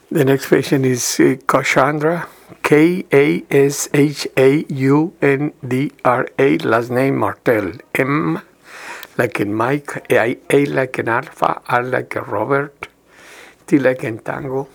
The next patient is Kashandra, Kashaundra, last name Martel. M like in Mike, A like in Alpha, R like in Robert, T like in Tango,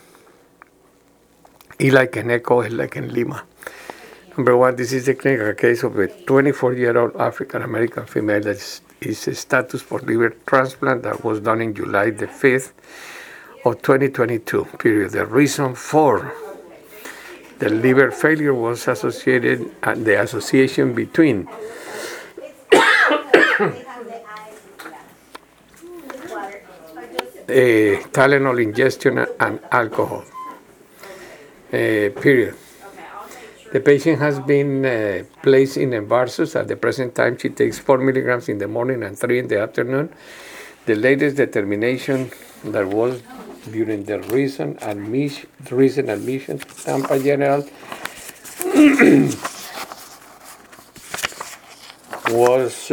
E like in Echo, L like in Lima. Number one, this is the clinical case of a 24-year-old African-American female that is a status for liver transplant that was done in July the 5th of 2022, period. The reason for the liver failure was associated, and the association between Tylenol ingestion and alcohol, period. The patient has been placed in Envarsus. At the present time, she takes 4 milligrams in the morning and 3 in the afternoon. The latest determination that was during the recent admission to Tampa General was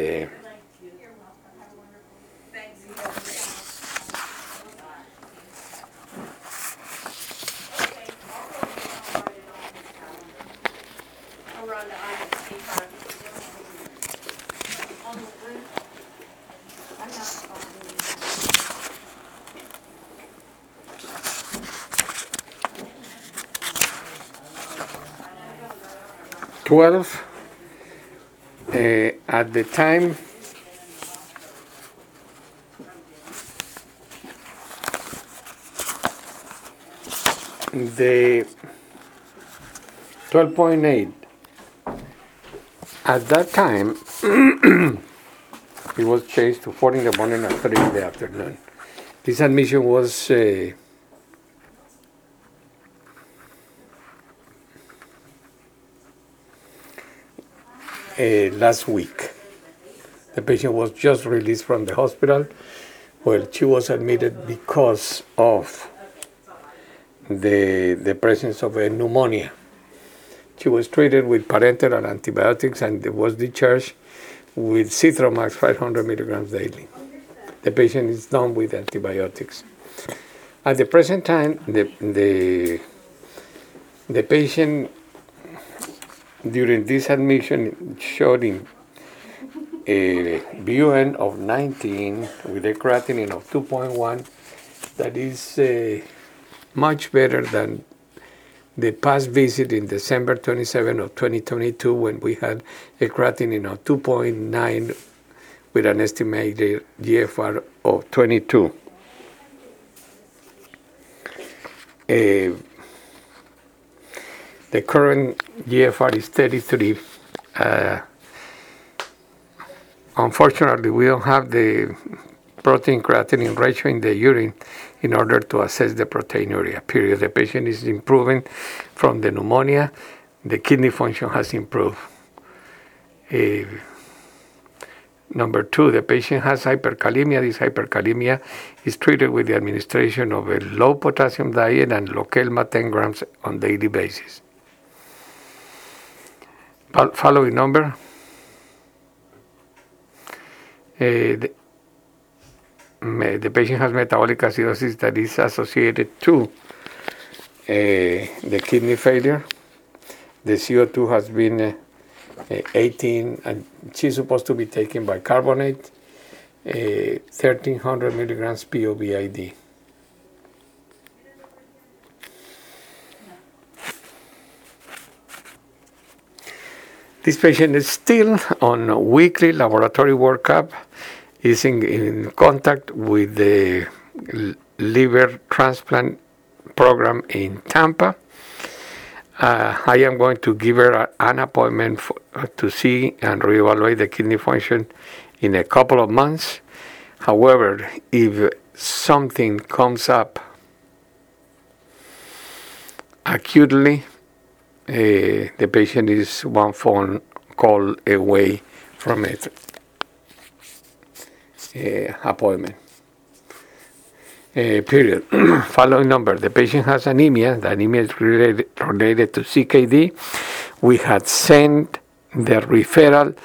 12. At the time, the 12.8. At that time, it was changed to 4 in the morning and 3 in the afternoon. This admission was last week. The patient was just released from the hospital. Well, she was admitted because of the presence of a pneumonia. She was treated with parenteral antibiotics and was discharged with Citromax 500 milligrams daily. The patient is done with antibiotics. At the present time, the patient during this admission showed in a BUN of 19 with a creatinine of 2.1. That is much better than the past visit in December 27 of 2022 when we had a creatinine of 2.9 with an estimated GFR of 22. The current GFR is 33. Unfortunately, we don't have the protein creatinine ratio in the urine in order to assess the proteinuria, period. The patient is improving from the pneumonia. The kidney function has improved. Number two, the patient has hyperkalemia. This hyperkalemia is treated with the administration of a low potassium diet and Lokelma 10 grams on daily basis. Following number. The patient has metabolic acidosis that is associated to the kidney failure. The CO2 has been 18, and she's supposed to be taken bicarbonate, 1,300 milligrams POVID. This patient is still on a weekly laboratory workup, is in contact with the liver transplant program in Tampa. I am going to give her an appointment to see and reevaluate the kidney function in a couple of months. However, if something comes up acutely, the patient is one phone call away from it appointment. Period. Following number. The patient has anemia. The anemia is related to CKD. We had sent the referral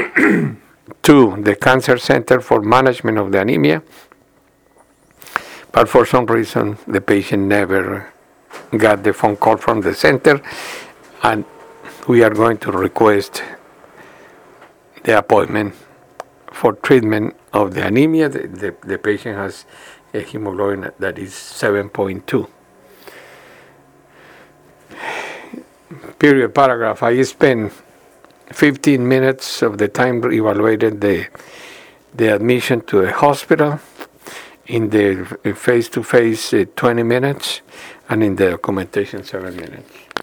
to the Cancer Center for management of the anemia. But for some reason, the patient never got the phone call from the center, and we are going to request the appointment for treatment of the anemia. The patient has a hemoglobin that is 7.2. Period, paragraph. I spent 15 minutes of the time evaluated the admission to a hospital, in the face-to-face 20 minutes, and in the documentation 7 minutes.